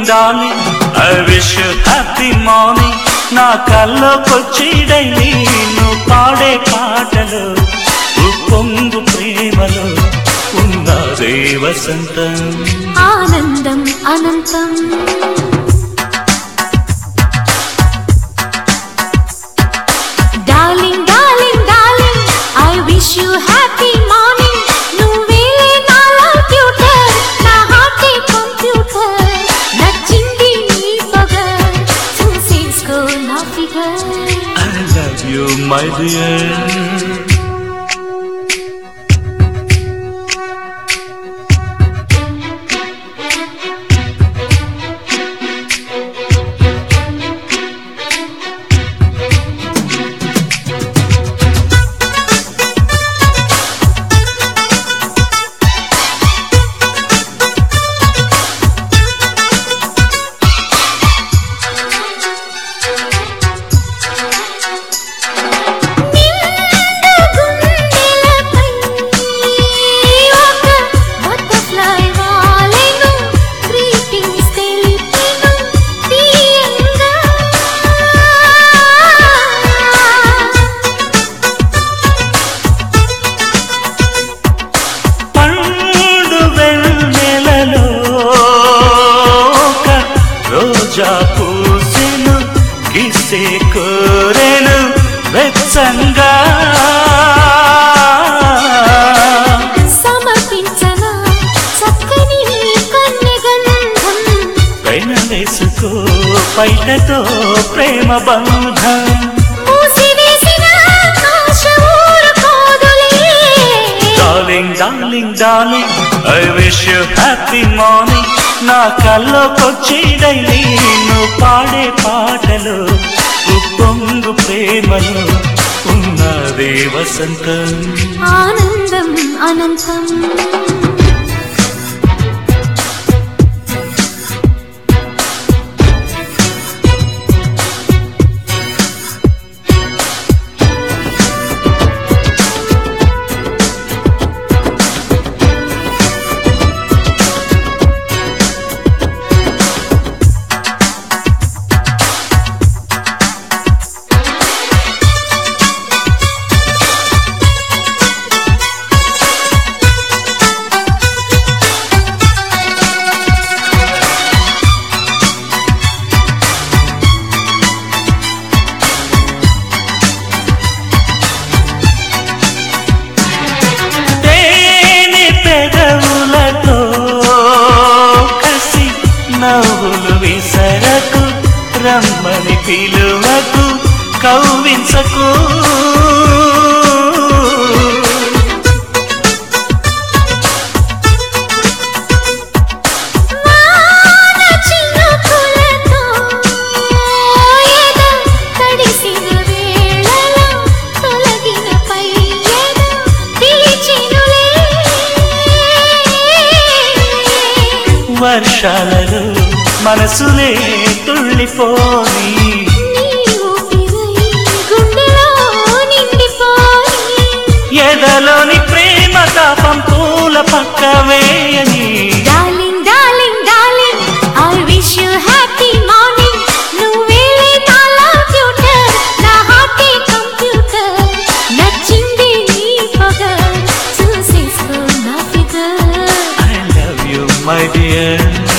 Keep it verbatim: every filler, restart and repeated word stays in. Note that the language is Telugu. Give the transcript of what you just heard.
darling, I wish you happy morning. నా కల్లోకొచ్చి డైలీ నువ్వు పాడే పాటలు ఉప్పొంగు ప్రేమలో ఉన్నదే వసంతం ఆనందం అనంతం darling darling darling I wish you happy morning నువ్వే నా ట్యూటర్ నా హార్ట్ కంప్యూటర్ నచ్చింది నీ పగర్ చూసేసుకో నా figure I love you my dear. పూసెను కిసే కోరెను వెచ్చంగా సమర్పించన చక్కని కన్యగంధం పైన వేసుకో పైటతో ప్రేమ బంధం మూసివేసిన ఆశ ఊరుకోదులే darling darling darling I wish you happy morning నా కల్లోకొచ్చి డైలీ నువ్వు పాడే పాటలు ఉప్పొంగు ప్రేమలో ఉన్నదే వసంతం ఆనందం అనంతం నవ్వులు విసరకు రమ్మని పిలువకు కౌవించకు వర్షాలలో మనసులే తుళ్ళిపోని ఎదలోని ప్రేమ తాపం పూల పక్క వేయని darling darling darling I wish you happy morning నువ్వే నా ట్యూటర్ నా హార్ట్ కంప్యూటర్ నచ్చింది నీ పగర్ చూసేసుకో నా figure I love you my dear.